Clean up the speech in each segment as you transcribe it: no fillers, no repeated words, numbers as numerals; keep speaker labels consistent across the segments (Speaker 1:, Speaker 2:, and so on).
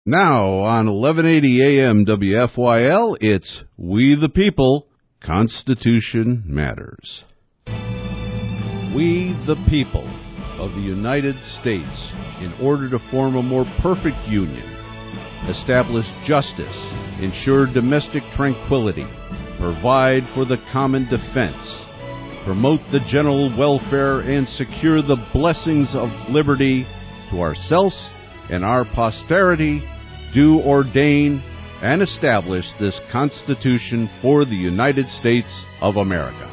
Speaker 1: Now on 1180 AM WFYL, it's We the People, Constitution Matters. We the people of the United States, in order to form a more perfect union, establish justice, ensure domestic tranquility, provide for the common defense, promote the general welfare, and secure the blessings of liberty to ourselves and our posterity, do ordain and establish this Constitution for the United States of America.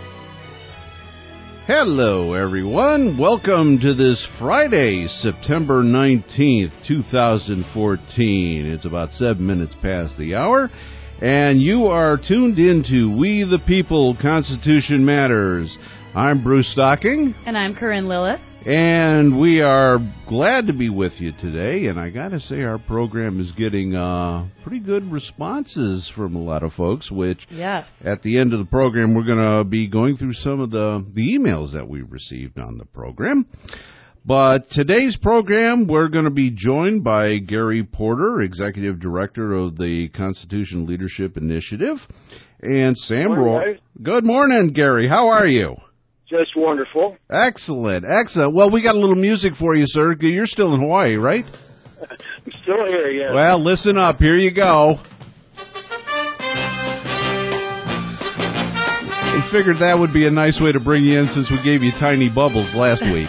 Speaker 1: Hello, everyone. Welcome to this Friday, September 19th, 2014. It's about 7 minutes past the hour, and you are tuned into We the People, Constitution Matters. I'm Bruce Stocking.
Speaker 2: And I'm Corinne Lillis.
Speaker 1: And we are glad to be with you today, and I got to say our program is getting pretty good responses from a lot of folks, which
Speaker 2: yes.
Speaker 1: At the end of the program we're going to be going through some of the emails that we received on the program. But today's program, we're going to be joined by Gary Porter, Executive Director of the Constitution Leadership Initiative, and Sam Rohr. Good morning, Gary. How are you?
Speaker 3: Just wonderful.
Speaker 1: Excellent, excellent. Well, we got a little music for you, sir. You're still in Hawaii, right?
Speaker 3: I'm still here, yes.
Speaker 1: Well, listen up. Here you go. We figured that would be a nice way to bring you in since we gave you tiny bubbles last week.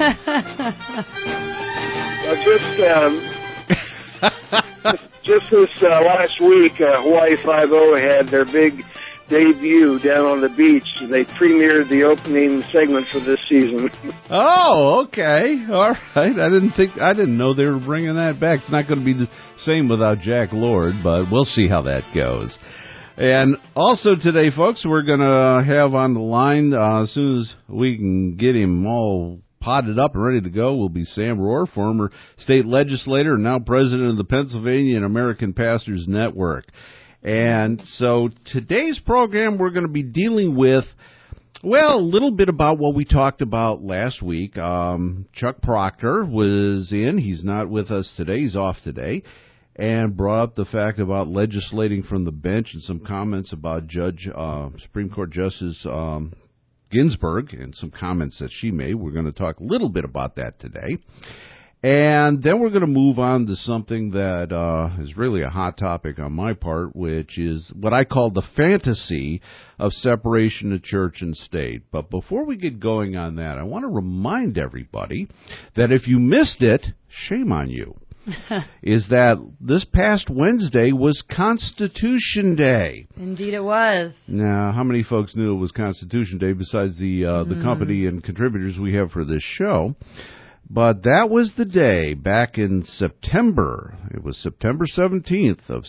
Speaker 3: Just this last week, Hawaii Five-0 had their big debut down on the beach. They premiered the opening segment for this season.
Speaker 1: Oh, okay. All right. I didn't know they were bringing that back. It's not going to be the same without Jack Lord, but we'll see how that goes. And also today, folks, we're going to have on the line, as soon as we can get him all potted up and ready to go, will be Sam Rohr, former state legislator and now president of the Pennsylvania and American Pastors Network. And so today's program, we're going to be dealing with, well, a little bit about what we talked about last week. Chuck Proctor was in. He's not with us today. He's off today. And brought up the fact about legislating from the bench and some comments about Supreme Court Justice Ginsburg and some comments that she made. We're going to talk a little bit about that today. And then we're going to move on to something that is really a hot topic on my part, which is what I call the fantasy of separation of church and state. But before we get going on that, I want to remind everybody that if you missed it, shame on you, is that this past Wednesday was Constitution Day.
Speaker 2: Indeed it was.
Speaker 1: Now, how many folks knew it was Constitution Day besides the company and contributors we have for this show? But that was the day back in September. It was September 17th of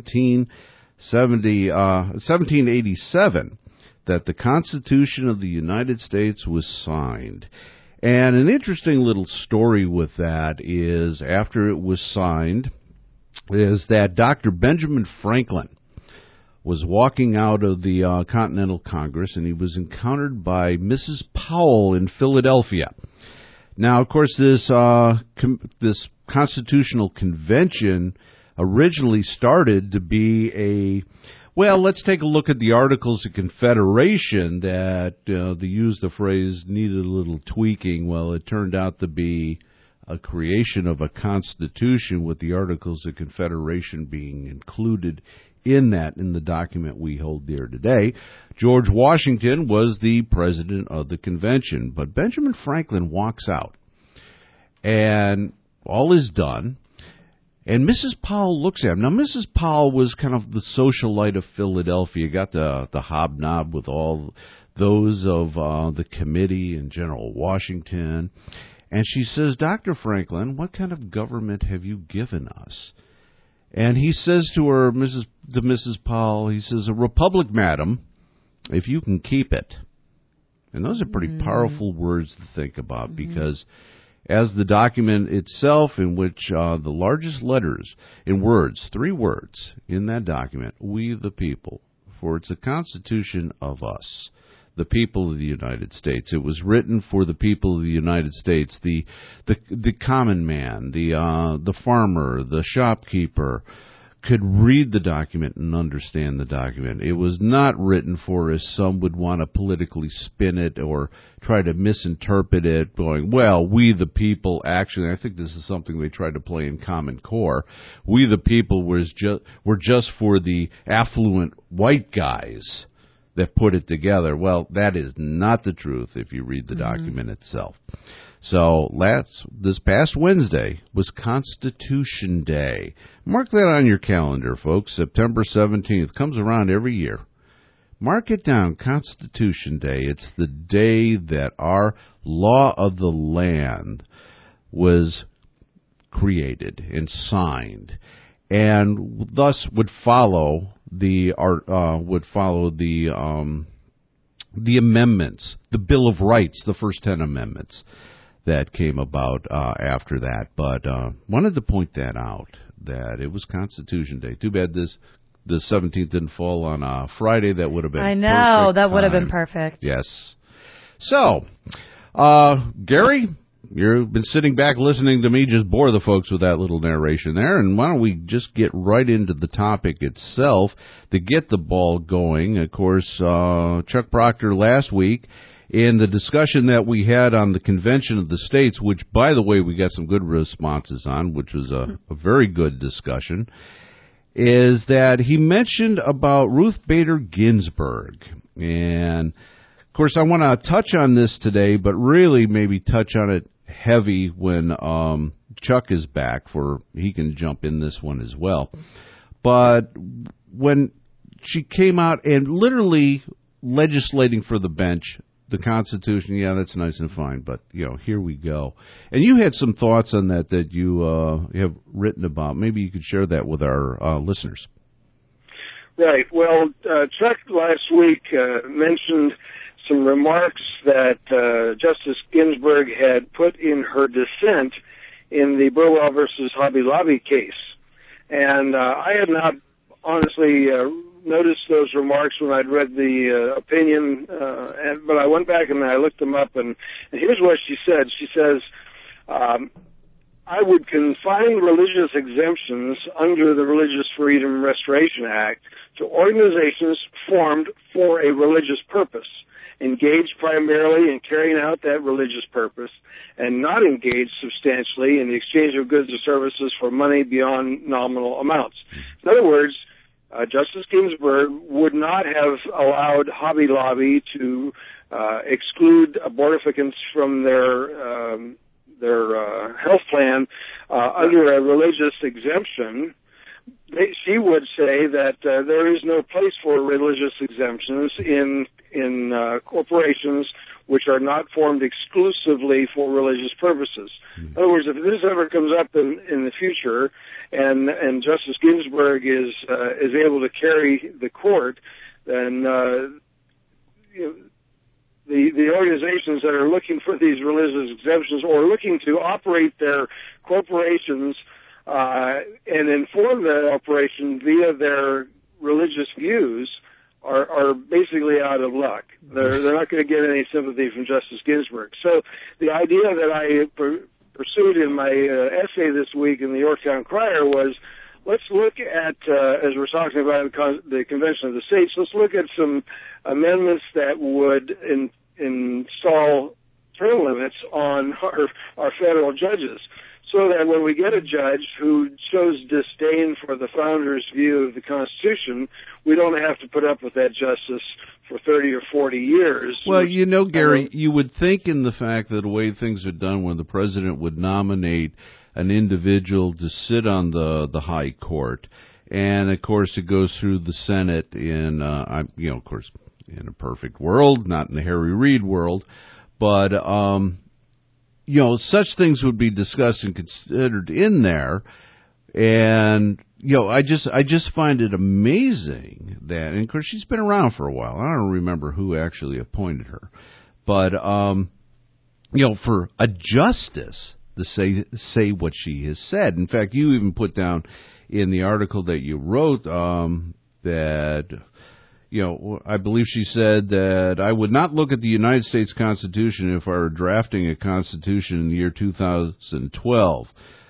Speaker 1: 1787 that the Constitution of the United States was signed. And an interesting little story with that is, after it was signed, is that Dr. Benjamin Franklin was walking out of the Continental Congress, and he was encountered by Mrs. Powell in Philadelphia. Now, of course, this Constitutional Convention originally started to be let's take a look at the Articles of Confederation that they used the phrase needed a little tweaking. Well, it turned out to be a creation of a constitution with the Articles of Confederation being included in the document we hold dear today. George Washington was the president of the convention, but Benjamin Franklin walks out, and all is done, and Mrs. Powell looks at him. Now, Mrs. Powell was kind of the socialite of Philadelphia, got the hobnob with all those of the committee and General Washington, and she says, "Dr. Franklin, what kind of government have you given us?" And he says to her, Mrs. Powell, he says, "A republic, madam, if you can keep it." And those are pretty powerful words to think about, because as the document itself, in which the largest letters in words, 3 words in that document, "We the people," for it's a constitution of us. the people of the United States. It was written for the people of the United States, the common man, the farmer, the shopkeeper could read the document and understand the document. It was not written for, as some would want to politically spin it or try to misinterpret it, going, well, we the people, actually, I think this is something they tried to play in Common Core, we the people were just for the affluent white guys that put it together. Well, that is not the truth if you read the document itself. So this past Wednesday was Constitution Day. Mark that on your calendar, folks. September 17th comes around every year. Mark it down, Constitution Day. It's the day that our law of the land was created and signed, and thus would follow the amendments, the Bill of Rights, the first 10 amendments that came about after that. But wanted to point that out, that it was Constitution Day. Too bad the 17th didn't fall on a Friday. That would have been
Speaker 2: that would have been perfect.
Speaker 1: Yes. So, Gary, you've been sitting back listening to me just bore the folks with that little narration there, and why don't we just get right into the topic itself to get the ball going. Of course, Chuck Proctor last week, in the discussion that we had on the Convention of the States, which, by the way, we got some good responses on, which was a very good discussion, is that he mentioned about Ruth Bader Ginsburg. And, of course, I want to touch on this today, but really maybe touch on it heavy when Chuck is back, for he can jump in this one as well. But when she came out and literally legislating for the bench, the Constitution, yeah, that's nice and fine, but, here we go. And you had some thoughts on that you have written about. Maybe you could share that with our listeners.
Speaker 3: Right. Well, Chuck last week mentioned some remarks that Justice Ginsburg had put in her dissent in the Burwell versus Hobby Lobby case. And I had not honestly noticed those remarks when I'd read the opinion, but I went back and I looked them up, and here's what she said. She says, I would confine religious exemptions under the Religious Freedom Restoration Act to organizations formed for a religious purpose, engaged primarily in carrying out that religious purpose, and not engaged substantially in the exchange of goods or services for money beyond nominal amounts. In other words, Justice Ginsburg would not have allowed Hobby Lobby to exclude abortificants from their health plan under a religious exemption. She would say that there is no place for religious exemptions in corporations which are not formed exclusively for religious purposes. In other words, if this ever comes up in the future, and Justice Ginsburg is able to carry the court, then the organizations that are looking for these religious exemptions or looking to operate their corporations and inform that operation via their religious views are basically out of luck. They're not going to get any sympathy from Justice Ginsburg. So the idea that I pursued in my essay this week in the Yorktown Crier was, let's look at, as we're talking about the Convention of the States, let's look at some amendments that would install term limits on our federal judges, so that when we get a judge who shows disdain for the founders' view of the Constitution, we don't have to put up with that justice for 30 or 40 years.
Speaker 1: Well, Gary, you would think in the fact that the way things are done when the president would nominate an individual to sit on the high court, and, of course, it goes through the Senate in, of course, in a perfect world, not in the Harry Reid world, but such things would be discussed and considered in there. And, I just find it amazing that, and of course she's been around for a while. I don't remember who actually appointed her. But, for a justice to say what she has said. In fact, you even put down in the article that you wrote, that, I believe she said that I would not look at the United States Constitution if I were drafting a constitution in the year 2012.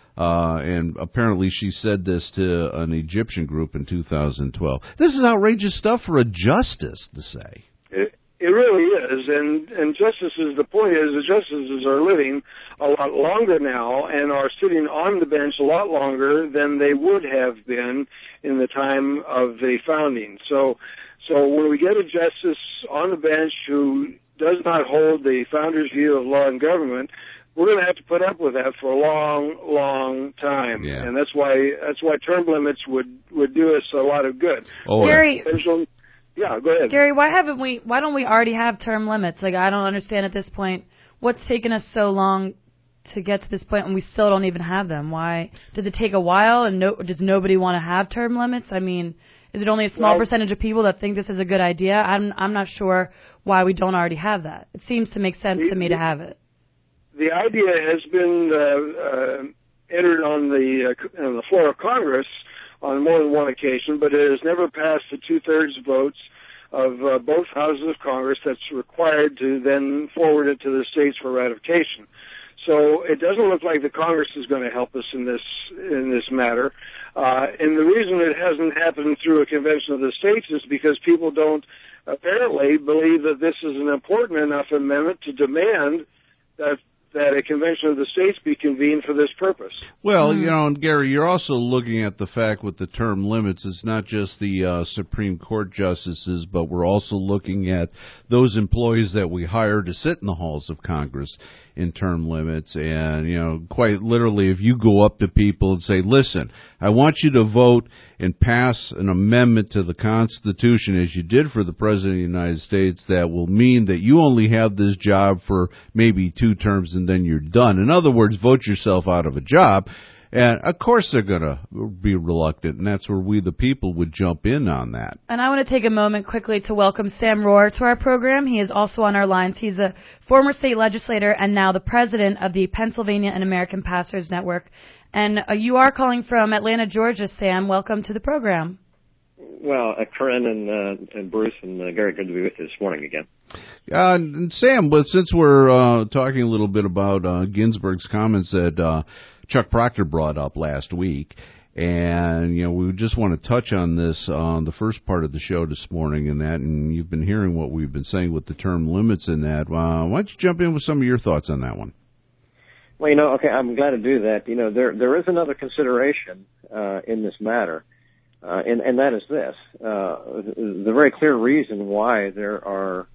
Speaker 1: And apparently she said this to an Egyptian group in 2012. This is outrageous stuff for a justice to say.
Speaker 3: It really is, and justices, the point is the justices are living a lot longer now and are sitting on the bench a lot longer than they would have been in the time of the founding. So when we get a justice on the bench who does not hold the founders' view of law and government, we're going to have to put up with that for a long, long time.
Speaker 1: Yeah.
Speaker 3: And that's why term limits would do us a lot of good.
Speaker 1: Oh,
Speaker 2: Gary,
Speaker 3: yeah, go ahead.
Speaker 2: Gary, why don't we already have term limits? Like, I don't understand at this point what's taken us so long to get to this point and we still don't even have them. Why? Does it take a while and does nobody want to have term limits? I mean, is it only a small percentage of people that think this is a good idea? I'm not sure why we don't already have that. It seems to make sense to me to have it.
Speaker 3: The idea has been entered on the floor of Congress on more than one occasion, but it has never passed the two-thirds votes of both houses of Congress that's required to then forward it to the states for ratification. So it doesn't look like the Congress is going to help us in this matter. And the reason it hasn't happened through a convention of the states is because people don't apparently believe that this is an important enough amendment to demand that a convention of the states be convened for this purpose.
Speaker 1: Well, and Gary, you're also looking at the fact with the term limits, it's not just the Supreme Court justices, but we're also looking at those employees that we hire to sit in the halls of Congress in term limits. And, quite literally, if you go up to people and say, listen, I want you to vote and pass an amendment to the Constitution, as you did for the President of the United States, that will mean that you only have this job for maybe 2 terms and then you're done. In other words, vote yourself out of a job. And, of course, they're going to be reluctant, and that's where we, the people, would jump in on that.
Speaker 2: And I want to take a moment quickly to welcome Sam Rohrer to our program. He is also on our lines. He's a former state legislator and now the president of the Pennsylvania and American Pastors Network. And you are calling from Atlanta, Georgia, Sam. Welcome to the program.
Speaker 4: Well, Corinne and Bruce and Gary, good to be with you this morning again.
Speaker 1: And Sam, but since we're talking a little bit about Ginsburg's comments that Chuck Proctor brought up last week, and we just want to touch on this on the first part of the show this morning, and you've been hearing what we've been saying with the term limits and that. Why don't you jump in with some of your thoughts on that one?
Speaker 4: Well, okay, I'm glad to do that. There is another consideration in this matter, and that is this: the very clear reason why there are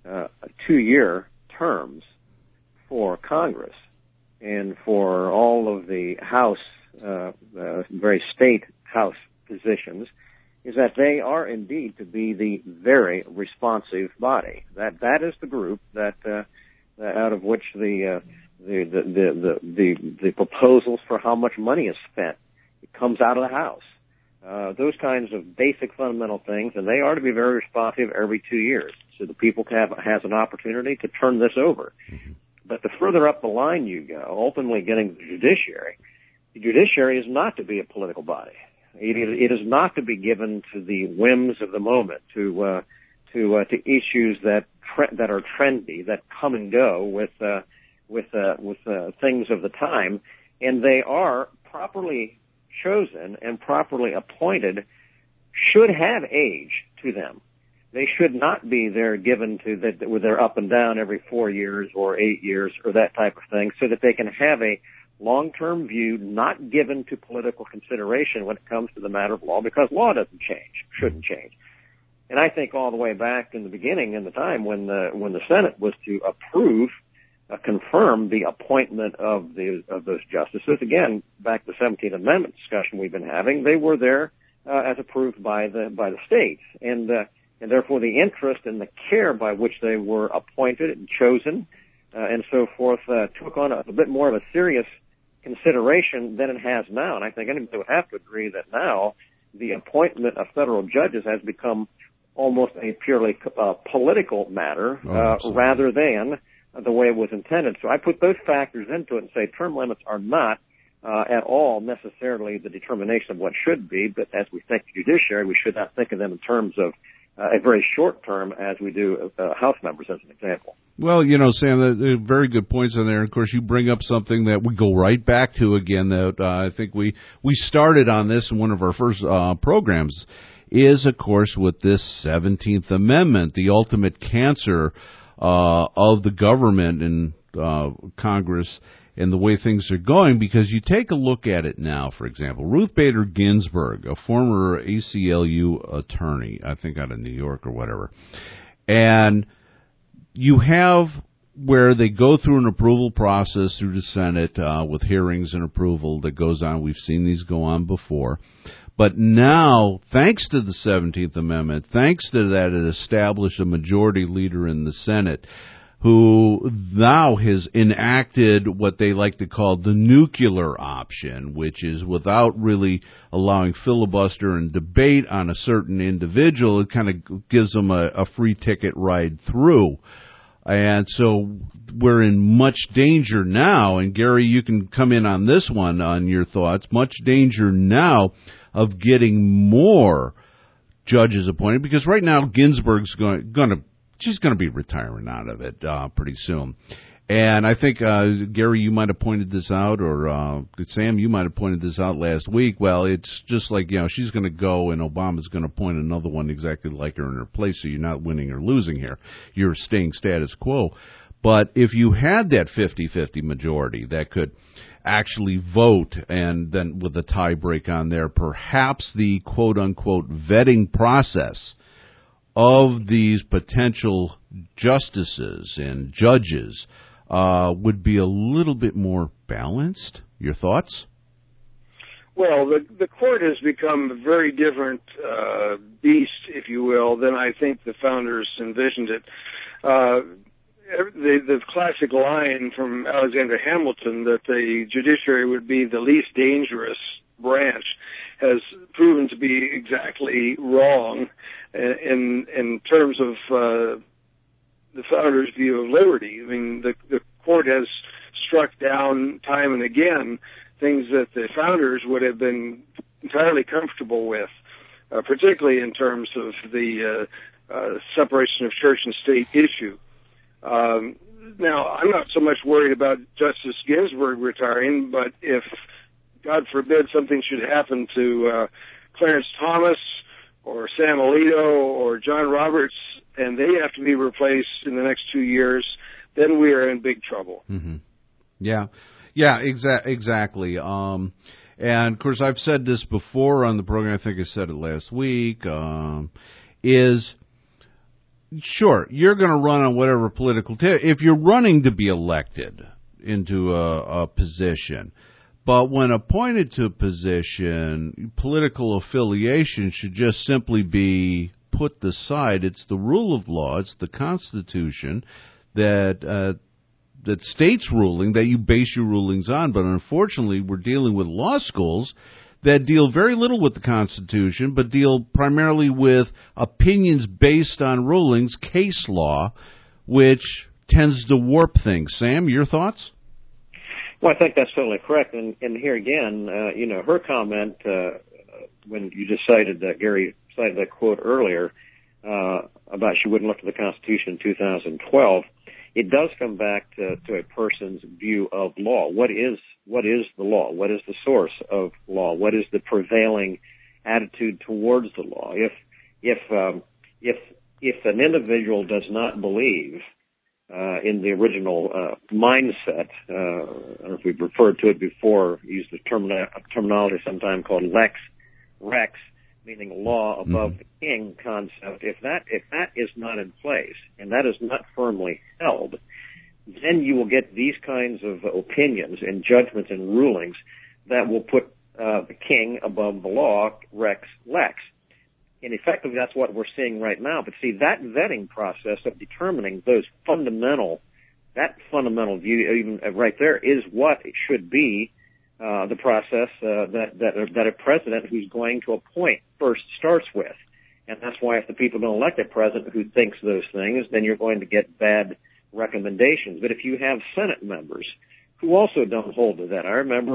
Speaker 4: 2-year terms for Congress and for all of the House, very state House positions, is that they are indeed to be the very responsive body. That is the group that out of which the proposals for how much money is spent, it comes out of the House. Those kinds of basic fundamental things, and they are to be very responsive every 2 years, so the people has an opportunity to turn this over. Mm-hmm. But the further up the line you go, ultimately getting the judiciary is not to be a political body. It is not to be given to the whims of the moment, to issues that are trendy, that come and go with things of the time, and they are properly chosen and properly appointed, should have age to them. They should not be there given to that with their up and down every 4 years or 8 years or that type of thing, so that they can have a long-term view, not given to political consideration when it comes to the matter of law, because law doesn't change, shouldn't change. And I think all the way back in the beginning, in the time when the Senate was to approve, confirm the appointment of those justices, again, back to the 17th Amendment discussion we've been having, they were there as approved by the states, and therefore the interest and the care by which they were appointed and chosen and so forth took on a bit more of a serious consideration than it has now. And I think anybody would have to agree that now the appointment of federal judges has become almost a purely political matter rather than the way it was intended. So I put those factors into it and say term limits are not at all necessarily the determination of what should be, but as we think the judiciary, we should not think of them in terms of a very short term as we do House members, as an example.
Speaker 1: Well, Sam, very good points in there. Of course, you bring up something that we go right back to again that I think we started on this in one of our first programs is, of course, with this 17th Amendment, the ultimate cancer of the government and Congress and the way things are going, because you take a look at it now, for example, Ruth Bader Ginsburg, a former ACLU attorney, I think out of New York or whatever, and you have where they go through an approval process through the Senate with hearings and approval that goes on. We've seen these go on before. But now, thanks to the 17th Amendment, thanks to that, it established a majority leader in the Senate who now has enacted what they like to call the nuclear option, which is without really allowing filibuster and debate on a certain individual. It kind of gives them a free ticket ride through. And so we're in much danger now, and Gary, you can come in on this one, on your thoughts, much danger now of getting more judges appointed, because right now Ginsburg's she's going to be retiring out of it pretty soon. And I think, Gary, you might have pointed this out, or Sam, you might have pointed this out last week. Well, it's just like, she's going to go and Obama's going to appoint another one exactly like her in her place, so you're not winning or losing here. You're staying status quo. But if you had that 50-50 majority that could actually vote, and then with a tie break on there, perhaps the quote-unquote vetting process of these potential justices and judges would be a little bit more balanced. Your thoughts?
Speaker 3: Well, the court has become a very different beast, if you will, than I think the founders envisioned it. The classic line from Alexander Hamilton that the judiciary would be the least dangerous branch has proven to be exactly wrong in terms of the founders' view of liberty. I mean, the court has struck down time and again things that the founders would have been entirely comfortable with, particularly in terms of the separation of church and state issue. Now, I'm not so much worried about Justice Ginsburg retiring, but if, God forbid, something should happen to Clarence Thomas or Sam Alito or John Roberts, and they have to be replaced in the next 2 years, then we are in big trouble.
Speaker 1: Mm-hmm. Yeah, exactly. And, of course, I've said this before on the program. I think I said it last week, is... Sure, you're going to run on whatever political if you're running to be elected into a position. But when appointed to a position, political affiliation should just simply be put aside. It's the rule of law, it's the Constitution that states ruling that you base your rulings on. But unfortunately, we're dealing with law schools that deal very little with the Constitution, but deal primarily with opinions based on rulings, case law, which tends to warp things. Sam, your thoughts?
Speaker 4: Well, I think that's totally correct. And here again, her comment, when you just cited that, Gary cited that quote earlier, about she wouldn't look to the Constitution in 2012, it does come back to a person's view of law. What is the law? What is the source of law? What is the prevailing attitude towards the law? If an individual does not believe in the original mindset, I don't know if we've referred to it before, used the terminology sometime called lex rex, meaning law above the king concept, if that is not in place and that is not firmly held, then you will get these kinds of opinions and judgments and rulings that will put the king above the law, rex lex. And effectively, that's what we're seeing right now. But see, that vetting process of determining those fundamental view, even right there, is what it should be. The process that a president who's going to appoint first starts with. And that's why if the people don't elect a president who thinks those things, then you're going to get bad recommendations. But if you have Senate members who also don't hold to that, I remember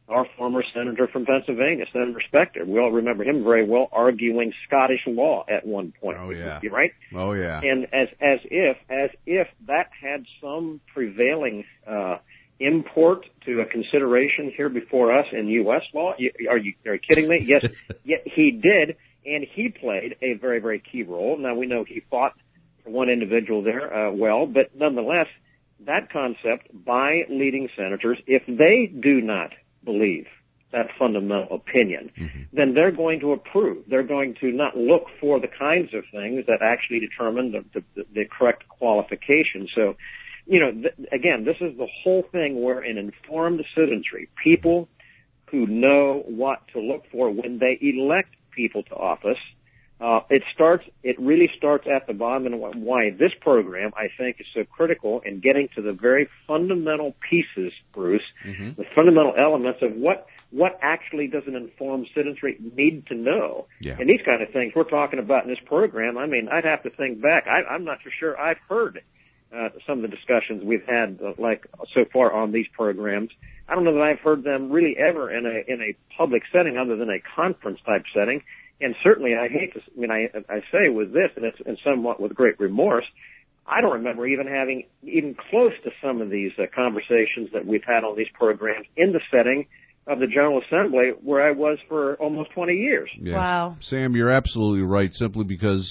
Speaker 4: our former senator from Pennsylvania, Senator Specter. We all remember him very well, arguing Scottish law at one point.
Speaker 1: Oh, yeah.
Speaker 4: Right?
Speaker 1: Oh, yeah.
Speaker 4: And as if that had some prevailing import to a consideration here before us in U.S. law. Are you kidding me? Yes, he did, and he played a very, very key role. Now, we know he fought for one individual there but nonetheless, that concept by leading senators, if they do not believe that fundamental opinion, then they're going to approve. They're going to not look for the kinds of things that actually determine the correct qualification. So, again, this is the whole thing where an informed citizenry, people who know what to look for when they elect people to office, it really starts at the bottom, and why this program, I think, is so critical in getting to the very fundamental pieces, Bruce, the fundamental elements of what actually does an informed citizenry need to know.
Speaker 1: Yeah.
Speaker 4: And these kind of things we're talking about in this program, I mean, I'd have to think back. I'm not sure I've heard some of the discussions we've had so far on these programs. I don't know that I've heard them really ever in a public setting other than a conference type setting. And certainly, I say with this, and it's somewhat with great remorse, I don't remember even having even close to some of these conversations that we've had on these programs in the setting of the General Assembly where I was for almost 20 years.
Speaker 1: Yes.
Speaker 2: Wow.
Speaker 1: Sam, you're absolutely right, simply because,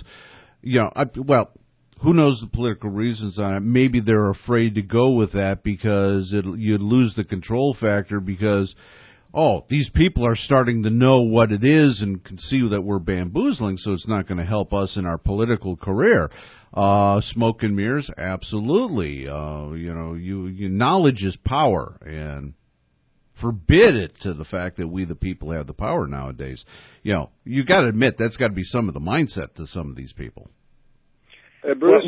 Speaker 1: who knows the political reasons on it. Maybe they're afraid to go with that because you'd lose the control factor because, these people are starting to know what it is and can see that we're bamboozling, so it's not going to help us in our political career. Smoke and mirrors, absolutely. Knowledge is power, and forbid it to the fact that we the people have the power nowadays. You got to admit that's got to be some of the mindset to some of these people.
Speaker 3: Bruce,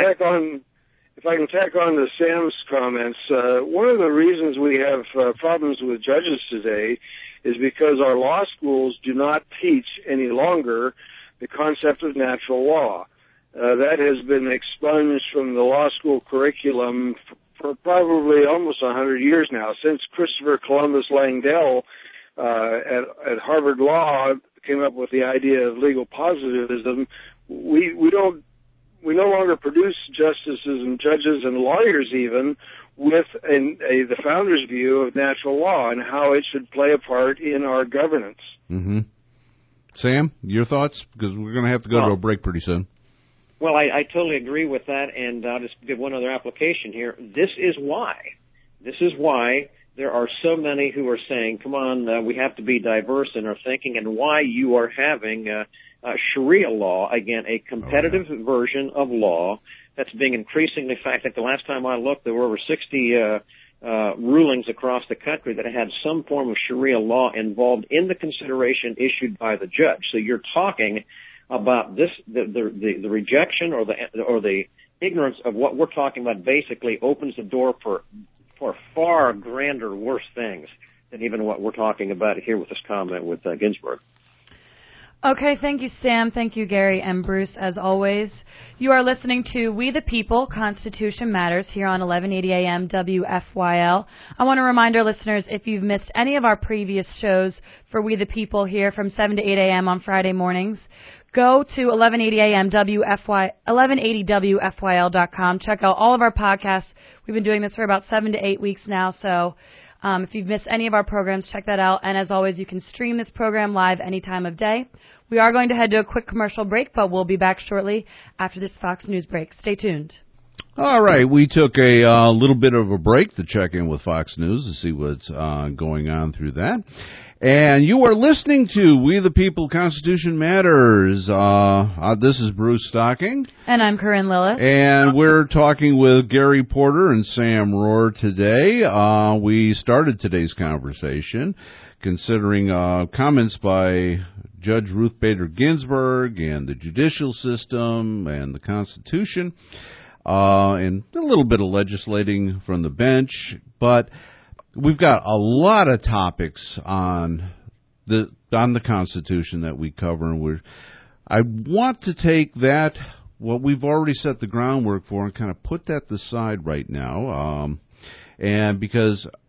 Speaker 3: if I can tack on to Sam's comments, one of the reasons we have problems with judges today is because our law schools do not teach any longer the concept of natural law. That has been expunged from the law school curriculum for probably almost 100 years now. Since Christopher Columbus Langdell at Harvard Law came up with the idea of legal positivism, we no longer produce justices and judges and lawyers even with the founder's view of natural law and how it should play a part in our governance.
Speaker 1: Mm-hmm. Sam, your thoughts? Because we're going to have to go to a break pretty soon.
Speaker 4: Well, I totally agree with that, and I'll just give one other application here. This is why there are so many who are saying, come on, we have to be diverse in our thinking, and why you are having Sharia law, again, a competitive version of law that's being increasingly, in fact, the last time I looked, there were over 60 rulings across the country that had some form of Sharia law involved in the consideration issued by the judge. So you're talking about this, the rejection or the ignorance of what we're talking about basically opens the door for far grander, worse things than even what we're talking about here with this comment with Ginsburg.
Speaker 2: Okay, thank you, Sam. Thank you, Gary and Bruce, as always. You are listening to We the People, Constitution Matters, here on 1180 AM WFYL. I want to remind our listeners, if you've missed any of our previous shows for We the People here from 7 to 8 a.m. on Friday mornings, go to 1180 AM 1180WFYL.com. Check out all of our podcasts. We've been doing this for about 7 to 8 weeks now, so if you've missed any of our programs, check that out. And as always, you can stream this program live any time of day. We are going to head to a quick commercial break, but we'll be back shortly after this Fox News break. Stay tuned.
Speaker 1: All right, we took a little bit of a break to check in with Fox News to see what's going on through that. And you are listening to We the People, Constitution Matters. This is Bruce Stocking.
Speaker 2: And I'm Corinne Lillis.
Speaker 1: And we're talking with Gary Porter and Sam Rohr today. We started today's conversation considering comments by Judge Ruth Bader Ginsburg and the judicial system and the Constitution, and a little bit of legislating from the bench, but we've got a lot of topics on the Constitution that we cover, and I want to take that, what we've already set the groundwork for, and kind of put that aside right now, and because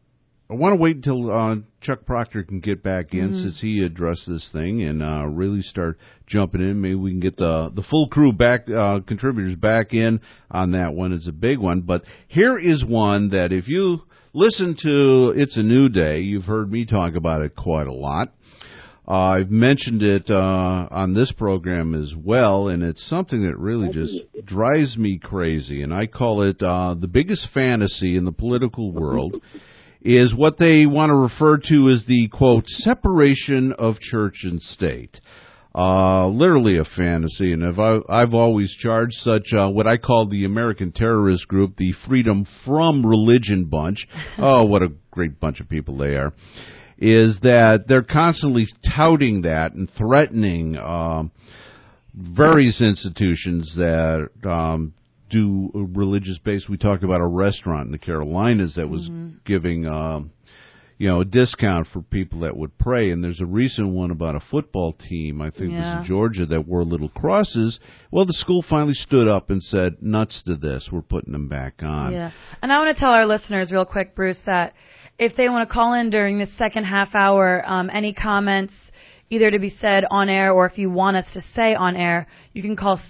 Speaker 1: I want to wait until Chuck Proctor can get back in, since he addressed this thing, and really start jumping in. Maybe we can get the full crew back, contributors back in on that one. It's a big one. But here is one that if you listen to It's a New Day, you've heard me talk about it quite a lot. I've mentioned it on this program as well, and it's something that really just drives me crazy, and I call it the biggest fantasy in the political world is what they want to refer to as the, quote, separation of church and state. Literally a fantasy, and I've always charged such what I call the American terrorist group, the Freedom from Religion bunch. Oh, what a great bunch of people they are. Is that they're constantly touting that and threatening various institutions that do religious based. We talked about a restaurant in the Carolinas that was giving a discount for people that would pray, and there's a recent one about a football team, I think it was in Georgia, that wore little crosses. Well, the school finally stood up and said, nuts to this, we're putting them back on.
Speaker 2: Yeah, and I want to tell our listeners real quick, Bruce, that if they want to call in during this second half hour, any comments either to be said on air or if you want us to say on air, you can call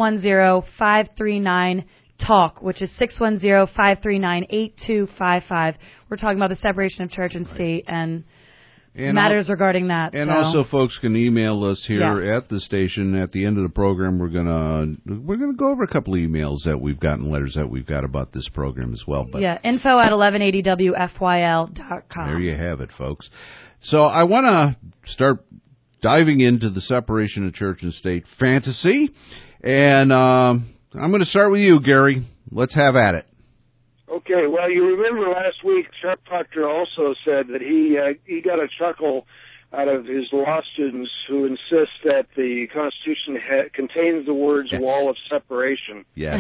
Speaker 2: 610-539-TALK, which is 610-539-8255. We're talking about the separation of church and state and matters regarding that.
Speaker 1: And also, folks can email us here at the station. At the end of the program, we're gonna go over a couple of emails that we've gotten, letters that we've got about this program as well. But
Speaker 2: info at 1180wfyl.com.
Speaker 1: There you have it, folks. So I want to start diving into the separation of church and state fantasy, and I'm going to start with you, Gary. Let's have at it.
Speaker 3: Okay, well, you remember last week, Chuck Proctor also said that he got a chuckle out of his law students who insist that the Constitution contains the words "wall of separation."
Speaker 1: Yes.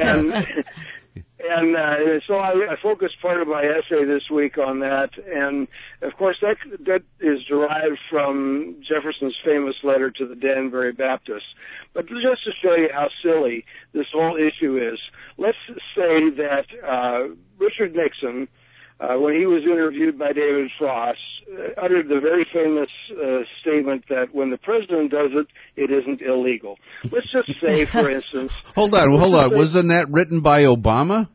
Speaker 3: And so I focused part of my essay this week on that, and of course that is derived from Jefferson's famous letter to the Danbury Baptists. But just to show you how silly this whole issue is, let's say that Richard Nixon, when he was interviewed by David Frost, uttered the very famous statement that when the president does it, it isn't illegal. Let's just say, for instance...
Speaker 1: Hold on. Wasn't that written by Obama?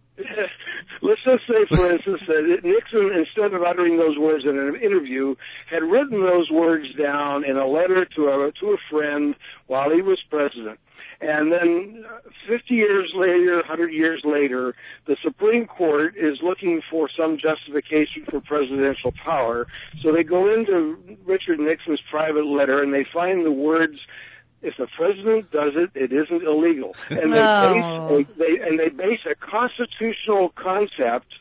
Speaker 3: Let's just say, for instance, that Nixon, instead of uttering those words in an interview, had written those words down in a letter to a friend while he was president. And then 50 years later, 100 years later, the Supreme Court is looking for some justification for presidential power. So they go into Richard Nixon's private letter and they find the words, if the president does it, it isn't illegal. And they base a constitutional concept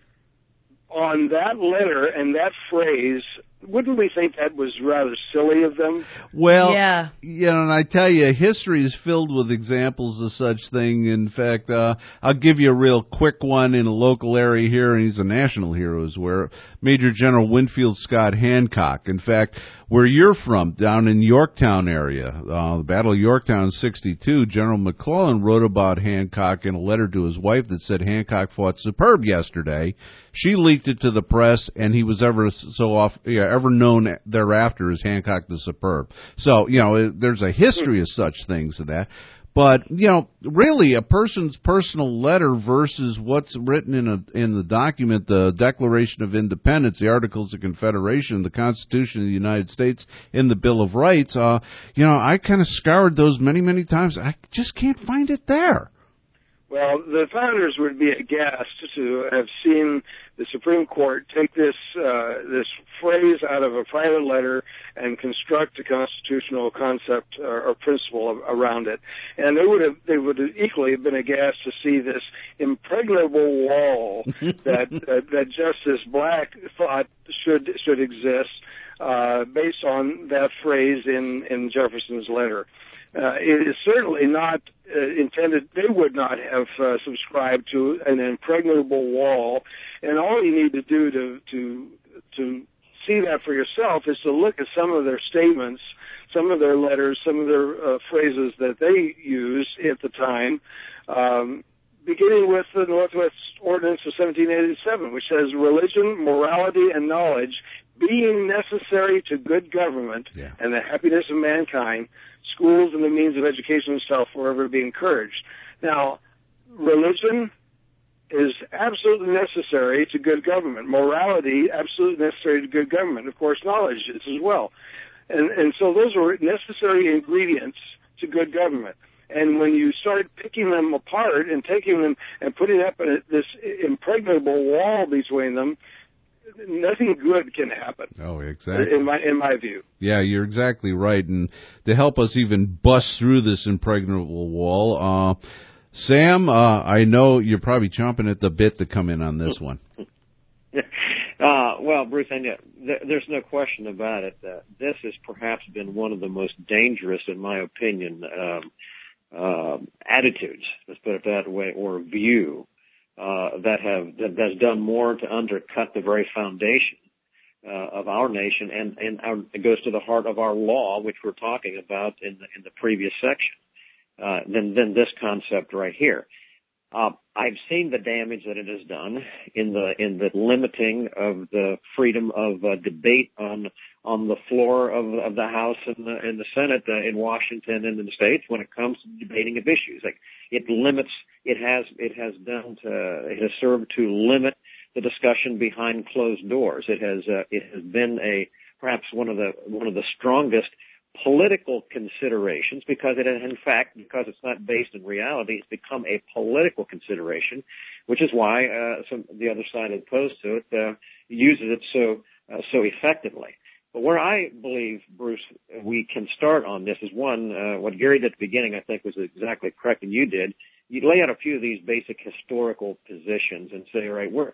Speaker 3: on that letter and that phrase. Wouldn't we think that was rather silly of them?
Speaker 1: Well, and I tell you, history is filled with examples of such thing. In fact, I'll give you a real quick one in a local area here, and he's a national hero, is where Major General Winfield Scott Hancock. In fact, where you're from, down in Yorktown area, the Battle of Yorktown in 1962, General McClellan wrote about Hancock in a letter to his wife that said Hancock fought superb yesterday. She leaked it to the press, and he was ever known thereafter as Hancock the Superb. So, there's a history of such things to that. But, really a person's personal letter versus what's written in the document, the Declaration of Independence, the Articles of Confederation, the Constitution of the United States, and the Bill of Rights, I kind of scoured those many, many times. I just can't find it there.
Speaker 3: Well, the founders would be aghast to have seen the Supreme Court take this phrase out of a private letter and construct a constitutional concept or principle around it. And they would equally have been aghast to see this impregnable wall that Justice Black thought should exist based on that phrase in Jefferson's letter. It is certainly not intended. They would not have subscribed to an impregnable wall, and all you need to do to see that for yourself is to look at some of their statements, some of their letters, some of their phrases that they used at the time. beginning with the Northwest Ordinance of 1787, which says religion, morality, and knowledge being necessary to good government and the happiness of mankind, schools and the means of education and shall forever be encouraged. Now, religion is absolutely necessary to good government. Morality, absolutely necessary to good government. Of course, knowledge is as well. And so those are necessary ingredients to good government. And when you start picking them apart and taking them and putting up this impregnable wall between them, nothing good can happen.
Speaker 1: Oh, exactly.
Speaker 3: In my view.
Speaker 1: Yeah, you're exactly right. And to help us even bust through this impregnable wall, Sam, I know you're probably chomping at the bit to come in on this one.
Speaker 4: Well, Bruce, there's no question about it. This has perhaps been one of the most dangerous, in my opinion, attitudes, let's put it that way, or view that's done more to undercut the very foundation of our nation, and it goes to the heart of our law, which we're talking about in the previous section, than this concept right here. I've seen the damage that it has done in the limiting of the freedom of debate on the floor of the House and the Senate in Washington and in the states when it comes to debating of issues. Like it has served to limit the discussion behind closed doors. It has been perhaps one of the strongest political considerations because it's not based in reality, it's become a political consideration, which is why the other side opposed to it uses it so effectively. But where I believe, Bruce, we can start on this is one, what Gary did at the beginning I think was exactly correct, and you did. You lay out a few of these basic historical positions and say, all right, what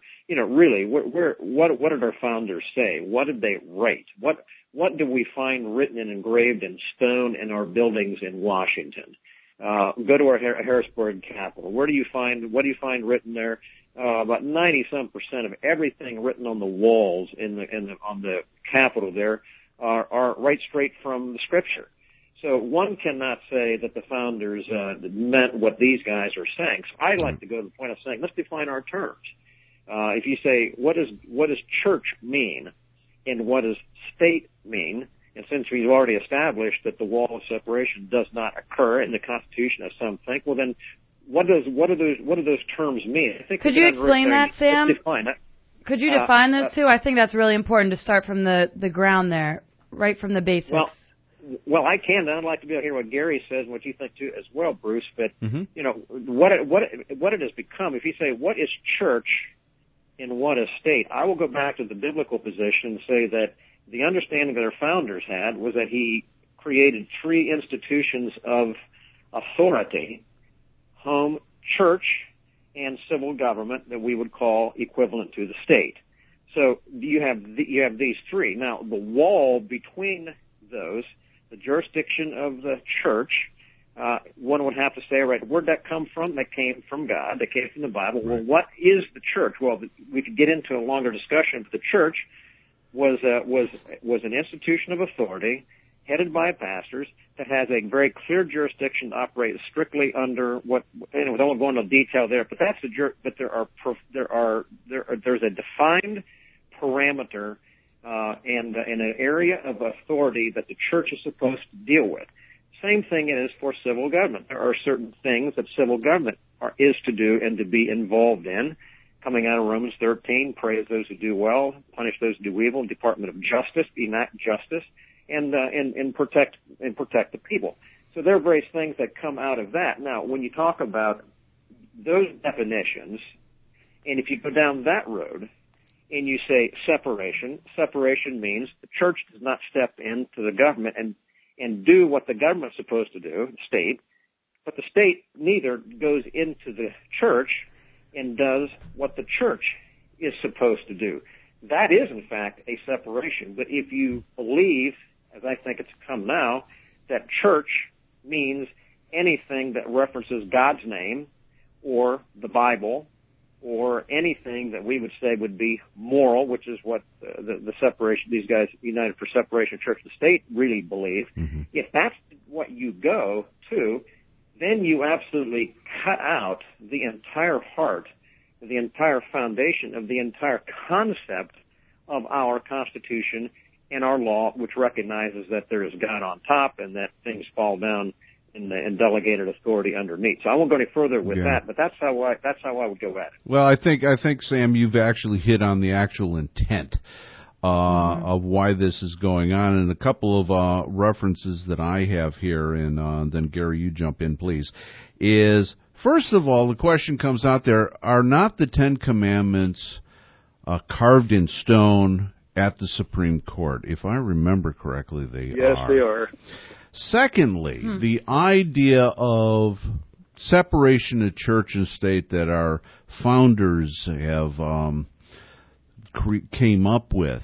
Speaker 4: did our founders say? What did they write? What do we find written and engraved in stone in our buildings in Washington? Go to our Harrisburg Capitol. What do you find written there? About 90-some% of everything written on the walls on the Capitol there are right straight from the Scripture. So one cannot say that the founders meant what these guys are saying. So I like to go to the point of saying, let's define our terms. If you say, what does church mean, and what does state mean? And since we've already established that the wall of separation does not occur in the Constitution, as some think, well then, what do those terms mean? I think
Speaker 2: could you explain that, Sam?
Speaker 4: Define it.
Speaker 2: Could you define those two? I think that's really important to start from the ground there, right from the basics.
Speaker 4: Well, I can. I'd like to be able to hear what Gary says and what you think too as well, Bruce. But what it has become. If you say what is church and what is state, I will go back to the biblical position and say that the understanding that our founders had was that he created three institutions of authority: home, church, and civil government that we would call equivalent to the state. So you have these three. Now the wall between those, the jurisdiction of the church, one would have to say, right, where'd that come from? That came from God. That came from the Bible. Well, what is the church? Well, we could get into a longer discussion, but the church was an institution of authority headed by pastors that has a very clear jurisdiction to operate strictly under what, we don't go into detail there, but there's a defined parameter and an area of authority that the church is supposed to deal with. Same thing is for civil government. There are certain things that civil government is to do and to be involved in. Coming out of Romans 13, praise those who do well, punish those who do evil, Department of Justice, enact justice, and protect the people. So there are various things that come out of that. Now, when you talk about those definitions, and if you go down that road, and you say separation means the church does not step into the government and do what the government's supposed to do, the state, but the state neither goes into the church and does what the church is supposed to do. That is, in fact, a separation. But if you believe, as I think it's come now, that church means anything that references God's name or the Bible or anything that we would say would be moral, which is what the separation, these guys United for Separation of Church and State really believe. Mm-hmm. If that's what you go to, then you absolutely cut out the entire heart, the entire foundation of the entire concept of our Constitution and our law, which recognizes that there is God on top and that things fall down in delegated authority underneath. So I won't go any further with that, but that's how I would go at it.
Speaker 1: Well, I think Sam, you've actually hit on the actual intent of why this is going on, and a couple of references that I have here, and then Gary, you jump in, please. Is first of all, the question comes out there: are not the Ten Commandments carved in stone at the Supreme Court? If I remember correctly, they are.
Speaker 3: Yes, they are.
Speaker 1: Secondly, the idea of separation of church and state that our founders have came up with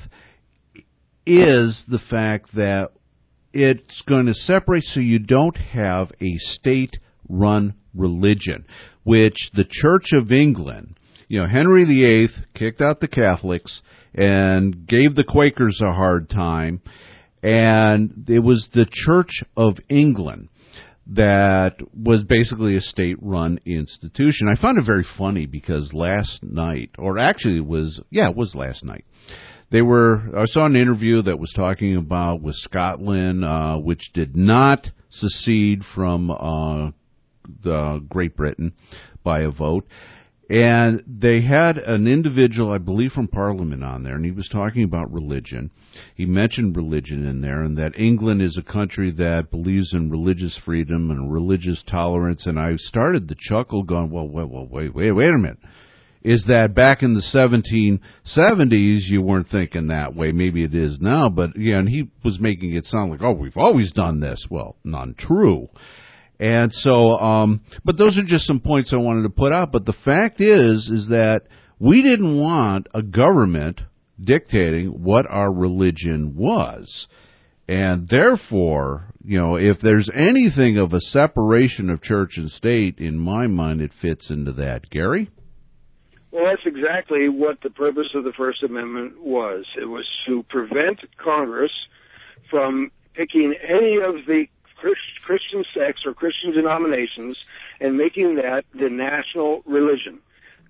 Speaker 1: is the fact that it's going to separate so you don't have a state-run religion, which the Church of England, Henry VIII kicked out the Catholics and gave the Quakers a hard time, and it was the Church of England that was basically a state-run institution. I found it very funny because last night, or actually it was last night, I saw an interview that was talking about with Scotland, which did not secede from the Great Britain by a vote. And they had an individual, I believe from Parliament, on there, and he was talking about religion. He mentioned religion in there, and that England is a country that believes in religious freedom and religious tolerance. And I started to chuckle, going, well, wait a minute. Is that back in the 1770s you weren't thinking that way? Maybe it is now, but and he was making it sound like, we've always done this. Well, not true. And so, but those are just some points I wanted to put out. But the fact is that we didn't want a government dictating what our religion was. And therefore, if there's anything of a separation of church and state, in my mind, it fits into that. Gary?
Speaker 3: Well, that's exactly what the purpose of the First Amendment was. It was to prevent Congress from picking any of the Christian sects or Christian denominations and making that the national religion.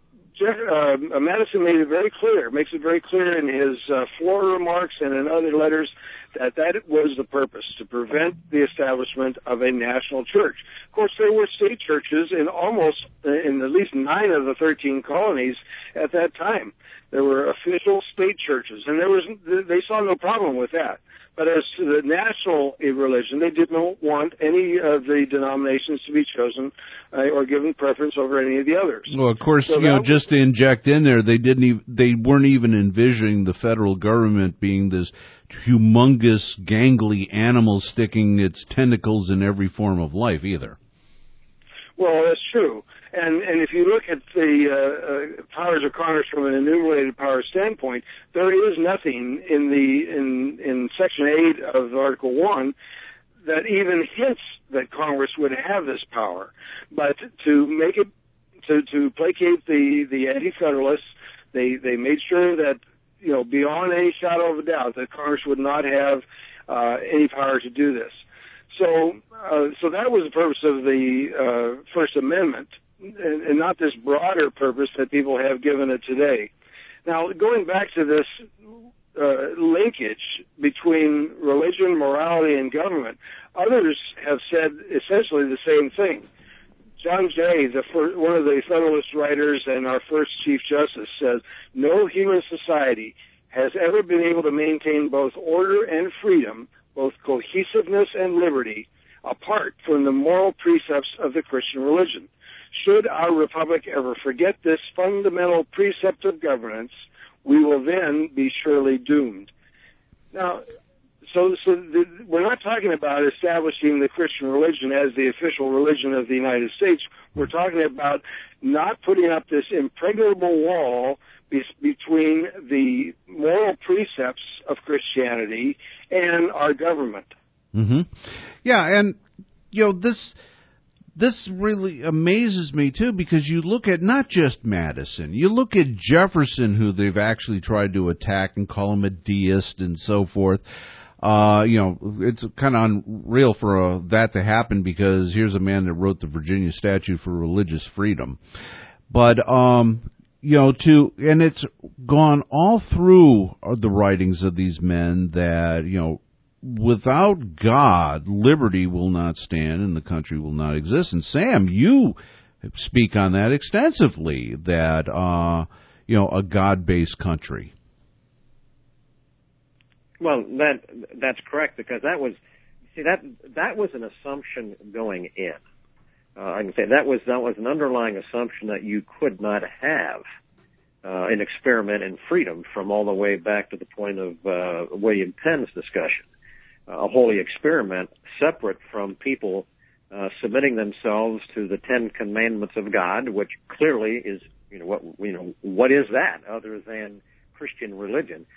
Speaker 3: Madison makes it very clear in his floor remarks and in other letters that was the purpose, to prevent the establishment of a national church. Of course, there were state churches in at least 9 of the 13 colonies at that time. There were official state churches, and they saw no problem with that. But as to the national religion, they didn't want any of the denominations to be chosen or given preference over any of the others.
Speaker 1: Well, of course, just to inject in there, they weren't even envisioning the federal government being this humongous, gangly animal sticking its tentacles in every form of life either.
Speaker 3: Well, that's true. And if you look at the powers of Congress from an enumerated power standpoint, there is nothing in Section 8 of Article 1 that even hints that Congress would have this power. But to make it, to placate the anti-federalists, they made sure that, beyond any shadow of a doubt, that Congress would not have any power to do this. So that was the purpose of the First Amendment, and not this broader purpose that people have given it today. Now, going back to this linkage between religion, morality, and government, others have said essentially the same thing. John Jay, one of the Federalist writers and our first Chief Justice, says, "No human society has ever been able to maintain both order and freedom, both cohesiveness and liberty, apart from the moral precepts of the Christian religion. Should our republic ever forget this fundamental precept of governance, we will then be surely doomed." Now, we're not talking about establishing the Christian religion as the official religion of the United States. We're talking about not putting up this impregnable wall between the moral precepts of Christianity and our government.
Speaker 1: Mm-hmm. Yeah, and this really amazes me too, because you look at not just Madison, you look at Jefferson, who they've actually tried to attack and call him a deist and so forth. It's kind of unreal for that to happen because here's a man that wrote the Virginia Statute for Religious Freedom. But, and it's gone all through the writings of these men that, without God, liberty will not stand and the country will not exist. And Sam, you speak on that extensively, that, a God-based country.
Speaker 4: Well, that's correct, because that was an assumption going in. I can say that was an underlying assumption that you could not have an experiment in freedom from all the way back to the point of William Penn's discussion. A holy experiment separate from people submitting themselves to the Ten Commandments of God, which clearly is, what is that other than Christian religion?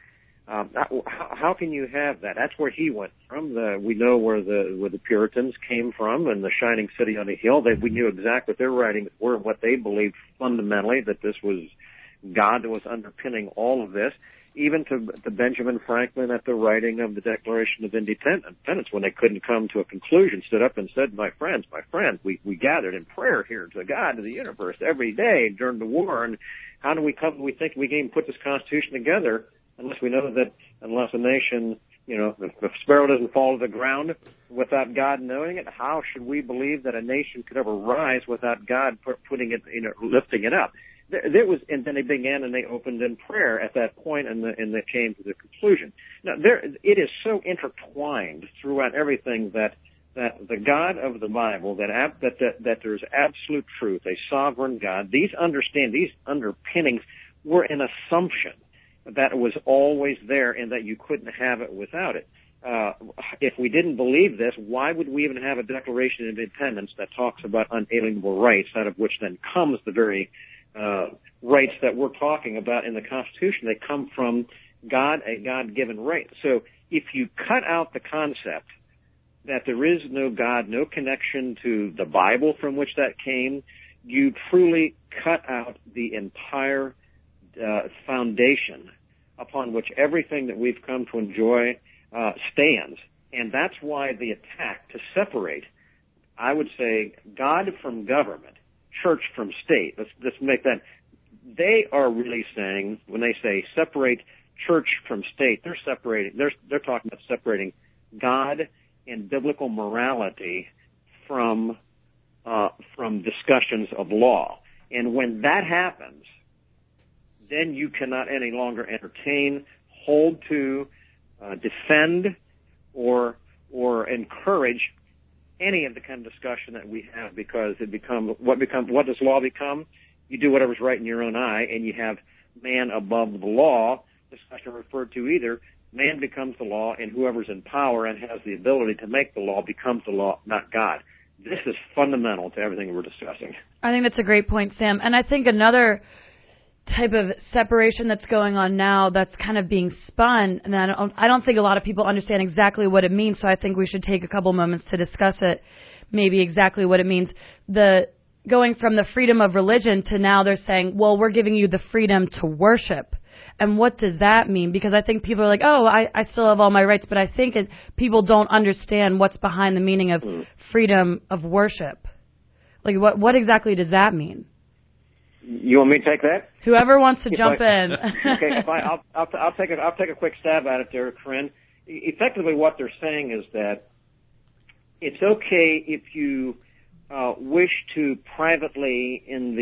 Speaker 4: How can you have that? That's where he went from. We know where the Puritans came from, and the shining city on a hill. We knew exactly what their writings were, what they believed fundamentally, that this was God that was underpinning all of this. Even to Benjamin Franklin at the writing of the Declaration of Independence, when they couldn't come to a conclusion, stood up and said, my friends, we gathered in prayer here to God, to the universe, every day during the war, and how do we think we can even put this Constitution together unless we know that, unless a nation, if a sparrow doesn't fall to the ground without God knowing it, how should we believe that a nation could ever rise without God putting it, lifting it up? There was, and then they began and they opened in prayer at that point, and they came to the conclusion. Now, it is so intertwined throughout everything that the God of the Bible, that there's absolute truth, a sovereign God. These underpinnings were an assumption that was always there and that you couldn't have it without it. If we didn't believe this, why would we even have a Declaration of Independence that talks about unalienable rights, out of which then comes the very rights that we're talking about in the Constitution? They come from God, a God-given right. So if you cut out the concept that there is no God, no connection to the Bible from which that came, you truly cut out the entire foundation upon which everything that we've come to enjoy stands. And that's why the attack to separate, I would say, God from government, church from state. Let's make that. They are really saying, when they say separate church from state, they're talking about separating God and biblical morality from discussions of law. And when that happens, then you cannot any longer entertain, hold to, defend, or encourage any of the kind of discussion that we have, because what does law become? You do whatever's right in your own eye, and you have man above the law. Discussion referred to either man becomes the law, and whoever's in power and has the ability to make the law becomes the law, not God. This is fundamental to everything we're discussing.
Speaker 2: I think that's a great point, Sam. And I think another type of separation that's going on now that's kind of being spun, and I don't think a lot of people understand exactly what it means, so I think we should take a couple moments to discuss it, maybe exactly what it means. Going from the freedom of religion to now they're saying, well, we're giving you the freedom to worship. And what does that mean? Because I think people are like, oh, I still have all my rights, but I think people don't understand what's behind the meaning of freedom of worship. Like, what exactly does that mean?
Speaker 4: You want me to take that?
Speaker 2: Whoever wants to jump in.
Speaker 4: Okay, I'll take a quick stab at it there, Corinne. Effectively, what they're saying is that it's okay if you wish to privately, in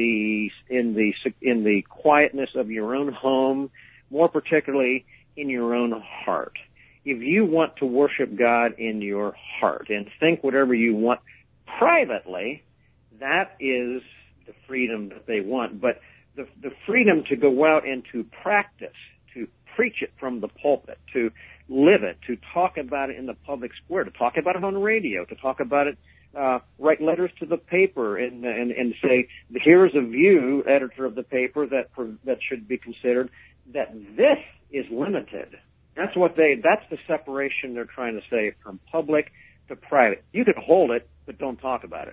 Speaker 4: the quietness of your own home, more particularly in your own heart. If you want to worship God in your heart and think whatever you want privately, that is the freedom that they want. But the freedom to go out and to practice, to preach it from the pulpit, to live it, to talk about it in the public square, to talk about it on the radio, to talk about it, write letters to the paper and say, here's a view, editor of the paper, that should be considered, that this is limited. That's the separation they're trying to say, from public to private. You can hold it, but don't talk about it.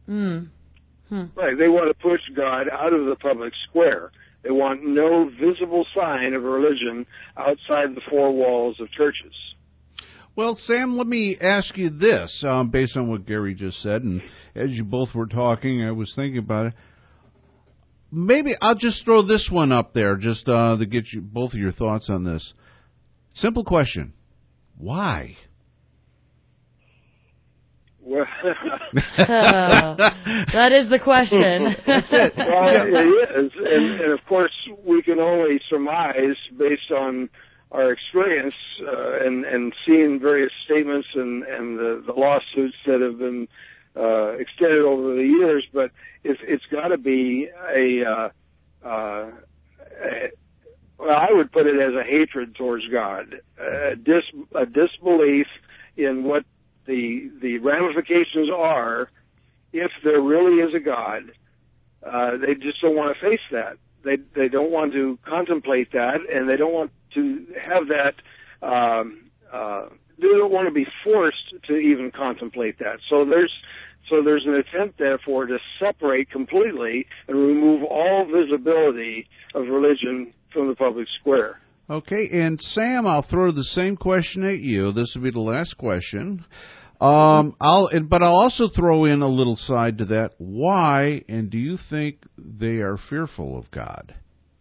Speaker 3: Right. They want to push God out of the public square. They want no visible sign of religion outside the four walls of churches.
Speaker 1: Well, Sam, let me ask you this, based on what Gary just said, and as you both were talking, I was thinking about it. Maybe I'll just throw this one up there, just to get you both of your thoughts on this. Simple question: why?
Speaker 3: Well,
Speaker 2: that is the question.
Speaker 1: That's it.
Speaker 3: well, it is, and of course we can only surmise based on our experience and seeing various statements and the lawsuits that have been extended over the years. But it's got to be well, I would put it as a hatred towards God, a disbelief in what the ramifications are if there really is a God. They just don't want to face that. They don't want to contemplate that, and they don't want to have that. They don't want to be forced to even contemplate that. So there's an attempt, therefore, to separate completely and remove all visibility of religion from the public square.
Speaker 1: Okay, and Sam, I'll throw the same question at you. This will be the last question. But I'll also throw in a little side to that. Why, and do you think they are fearful of God?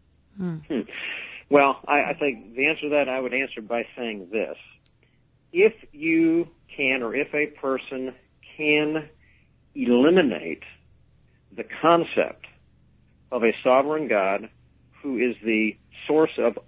Speaker 4: Well, I think the answer to that I would answer by saying this. If you can, or if a person can eliminate the concept of a sovereign God who is the source of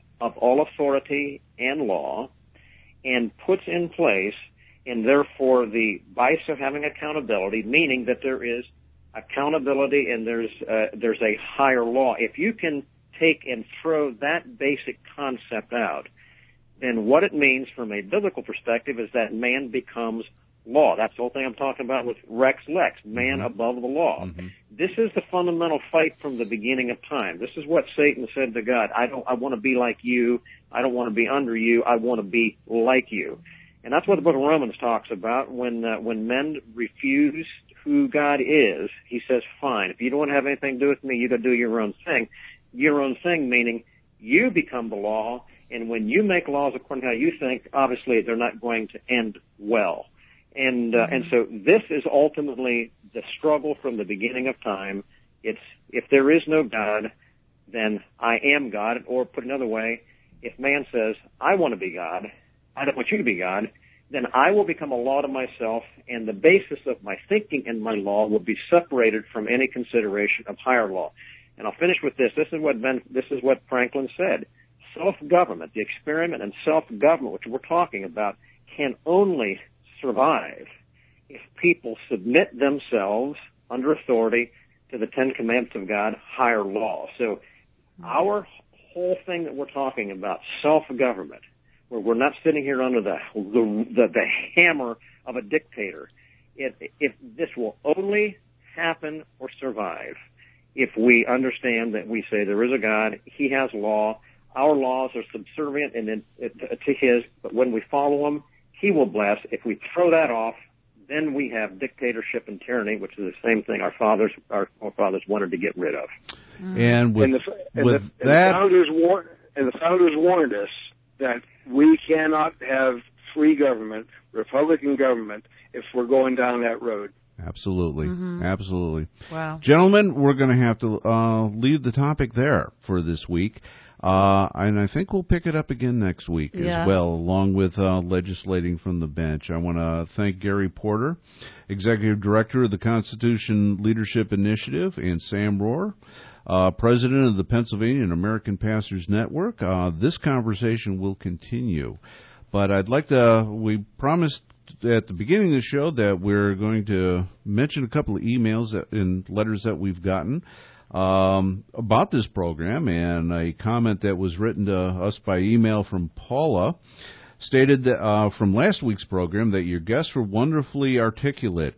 Speaker 4: all authority and law, and puts in place, and therefore the vice of having accountability, meaning that there is accountability and there's a higher law. If you can take and throw that basic concept out, then what it means from a biblical perspective is that man becomes law. That's the whole thing I'm talking about with Rex Lex, man above the law. Mm-hmm. This is the fundamental fight from the beginning of time. This is what Satan said to God. I want to be like you. I don't want to be under you. I want to be like you. And that's what the book of Romans talks about. When men refuse who God is, he says, fine, if you don't want to have anything to do with me, you go do your own thing. Your own thing meaning you become the law, and when you make laws according to how you think, obviously they're not going to end well. And so this is ultimately the struggle from the beginning of time. It's, if there is no God, then I am God. Or put another way, if man says, I want to be God, I don't want you to be God, then I will become a law to myself, and the basis of my thinking and my law will be separated from any consideration of higher law. And I'll finish with this. This is what Franklin said. Self-government, the experiment in self-government, which we're talking about, can only survive if people submit themselves under authority to the Ten Commandments of God, higher law. So our whole thing that we're talking about, self-government, where we're not sitting here under the hammer of a dictator, if this will only happen or survive if we understand that we say there is a God, he has law, our laws are subservient to his, but when we follow him, he will bless. If we throw that off, then we have dictatorship and tyranny, which is the same thing our forefathers wanted to get rid of.
Speaker 1: And the
Speaker 3: founders warned us that we cannot have free government, Republican government, if we're going down that road.
Speaker 1: Absolutely. Mm-hmm. Absolutely.
Speaker 2: Wow.
Speaker 1: Gentlemen, we're going to have to leave the topic there for this week. And I think we'll pick it up again next week as well, along with legislating from the bench. I want to thank Gary Porter, Executive Director of the Constitution Leadership Initiative, and Sam Rohr, President of the Pennsylvania and American Pastors Network. This conversation will continue. But I'd like to, we promised at the beginning of the show that we're going to mention a couple of emails and letters that we've gotten about this program, and a comment that was written to us by email from Paula stated that, from last week's program, that your guests were wonderfully articulate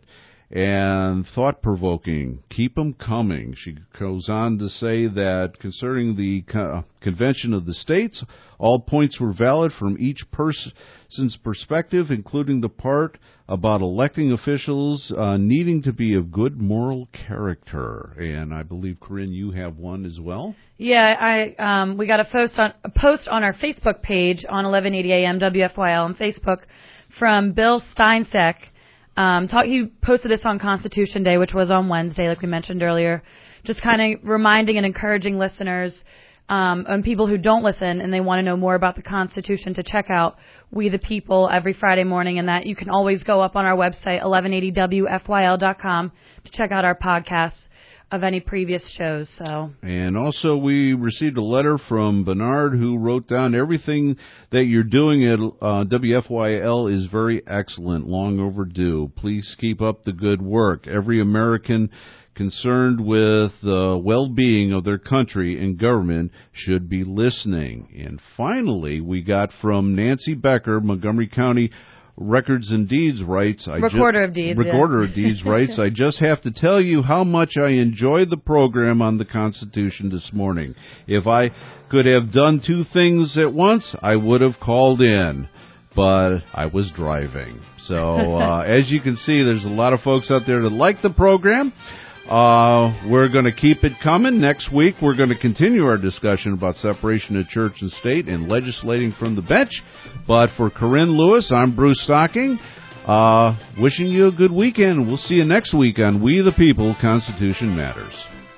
Speaker 1: and thought-provoking. Keep them coming. She goes on to say that concerning the Convention of the States, all points were valid from each person's perspective, including the part about electing officials needing to be of good moral character. And I believe, Corinne, you have one as well?
Speaker 2: Yeah, we got a post on our Facebook page on 1180 AM WFYL on Facebook from Bill Steinsack. He posted this on Constitution Day, which was on Wednesday, like we mentioned earlier, just kind of reminding and encouraging listeners and people who don't listen and they want to know more about the Constitution to check out We the People every Friday morning, and that you can always go up on our website, 1180WFYL.com, to check out our podcasts of any previous shows. And
Speaker 1: also we received a letter from Bernard, who wrote down everything that you're doing at WFYL is very excellent, long overdue. Please keep up the good work. Every American concerned with the well-being of their country and government should be listening. And finally, we got from Nancy Becker, Montgomery County Records and Deeds writes,
Speaker 2: Recorder of Deeds
Speaker 1: writes, I just have to tell you how much I enjoyed the program on the Constitution this morning. If I could have done two things at once, I would have called in, but I was driving. So as you can see, there's a lot of folks out there that like the program. We're going to keep it coming. Next week, we're going to continue our discussion about separation of church and state and legislating from the bench. But for Corinne Lewis, I'm Bruce Stocking, wishing you a good weekend. We'll see you next week on We the People, Constitution Matters.